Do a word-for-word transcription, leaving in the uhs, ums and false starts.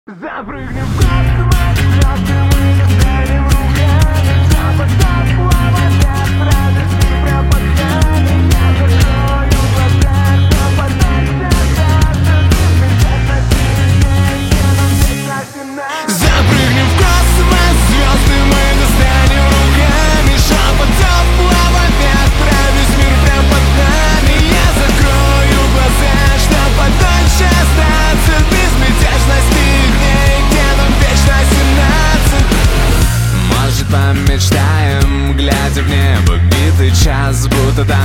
Запрыгнем в космос, звезды мы достанем руками. Запах плавать без радости прям под нами. Я закрою глаза, что потом остаться. Безмятежности дней, где нам вечно семнадцать. Запрыгнем в космос, звезды мы достанем руками. Шепотом плавать без весь мир прям под нами. Я закрою глаза, что подольше остаться. Безмятежности помечтаем, глядя в небо, битый час, будто там